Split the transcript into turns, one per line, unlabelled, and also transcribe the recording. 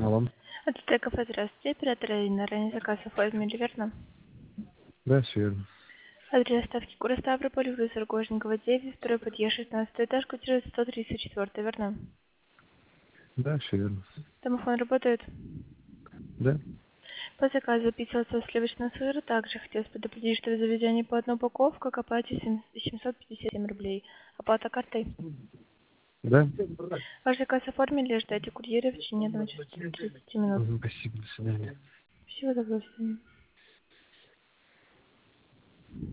Алло.
Это кафе, здравствуйте. Оператор Алина. Ранее заказ оформили, верно?
Да, все верно.
Адрес доставки город Ставрополь, улица Рогожникова, 9, второй подъезд, 16 этаж, квартира 134, верно?
Да, все верно.
Домофон работает?
Да.
По заказу записывался сливочный сыр. Также хотелось предупредить, что в заведении по одной упаковке к оплате 757 рублей. Оплата картой.
Да.
Ваш заказ оформили, ждайте курьера в течение 1 часа 30 минут.
Спасибо, до свидания.
Всего доброго. До свидания.